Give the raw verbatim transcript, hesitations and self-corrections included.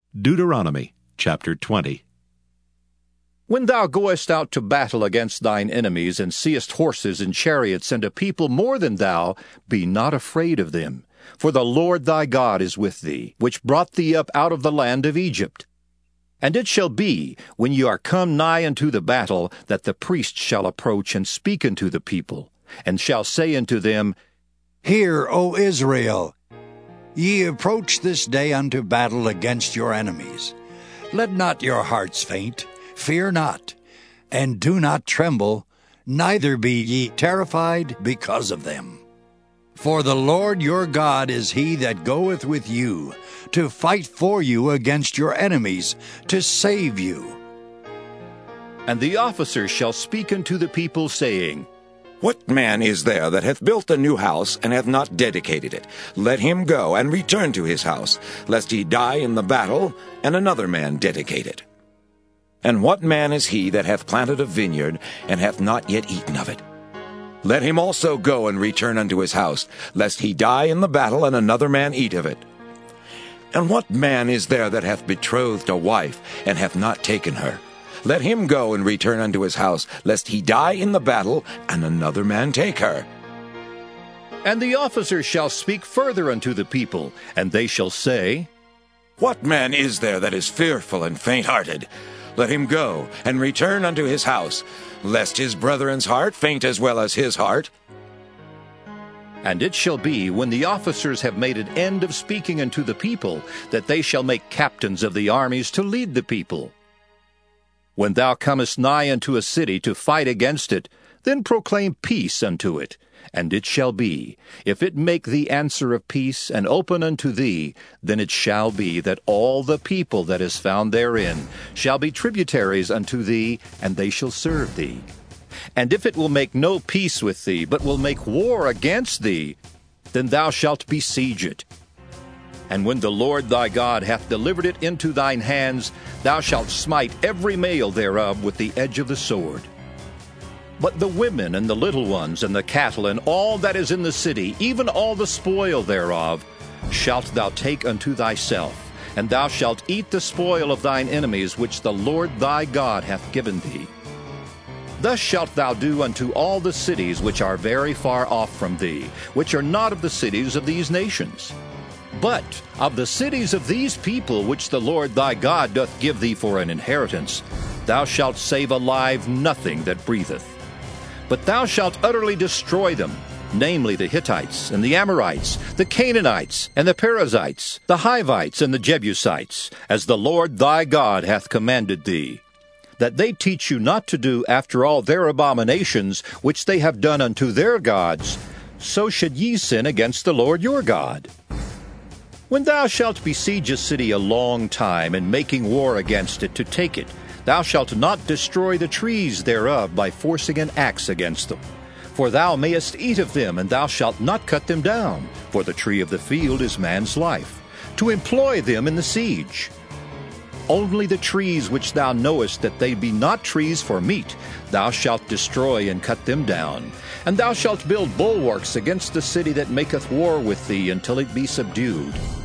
Deuteronomy chapter twenty. When thou goest out to battle against thine enemies, and seest horses and chariots, and a people more than thou, be not afraid of them. For the Lord thy God is with thee, which brought thee up out of the land of Egypt. And it shall be, when ye are come nigh unto the battle, that the priest shall approach and speak unto the people, and shall say unto them, Hear, O Israel, ye approach this day unto battle against your enemies. Let not your hearts faint, fear not, and do not tremble, neither be ye terrified because of them. For the Lord your God is he that goeth with you, to fight for you against your enemies, to save you. And the officers shall speak unto the people, saying, What man is there that hath built a new house, and hath not dedicated it? Let him go, and return to his house, lest he die in the battle, and another man dedicate it. And what man is he that hath planted a vineyard, and hath not yet eaten of it? Let him also go and return unto his house, lest he die in the battle, and another man eat of it. And what man is there that hath betrothed a wife, and hath not taken her? Let him go and return unto his house, lest he die in the battle, and another man take her. And the officers shall speak further unto the people, and they shall say, What man is there that is fearful and faint-hearted? Let him go and return unto his house, lest his brethren's heart faint as well as his heart. And it shall be, when the officers have made an end of speaking unto the people, that they shall make captains of the armies to lead the people. When thou comest nigh unto a city to fight against it, then proclaim peace unto it. And it shall be, if it make thee answer of peace, and open unto thee, then it shall be that all the people that is found therein shall be tributaries unto thee, and they shall serve thee. And if it will make no peace with thee, but will make war against thee, then thou shalt besiege it. And when the Lord thy God hath delivered it into thine hands, thou shalt smite every male thereof with the edge of the sword. But the women and the little ones and the cattle and all that is in the city, even all the spoil thereof, shalt thou take unto thyself, and thou shalt eat the spoil of thine enemies which the Lord thy God hath given thee. Thus shalt thou do unto all the cities which are very far off from thee, which are not of the cities of these nations. But of the cities of these people which the Lord thy God doth give thee for an inheritance, thou shalt save alive nothing that breatheth. But thou shalt utterly destroy them, namely the Hittites, and the Amorites, the Canaanites, and the Perizzites, the Hivites, and the Jebusites, as the Lord thy God hath commanded thee, that they teach you not to do after all their abominations which they have done unto their gods, so should ye sin against the Lord your God. When thou shalt besiege a city a long time, and making war against it to take it, thou shalt not destroy the trees thereof by forcing an axe against them. For thou mayest eat of them, and thou shalt not cut them down, for the tree of the field is man's life, to employ them in the siege. Only the trees which thou knowest that they be not trees for meat, thou shalt destroy and cut them down. And thou shalt build bulwarks against the city that maketh war with thee until it be subdued.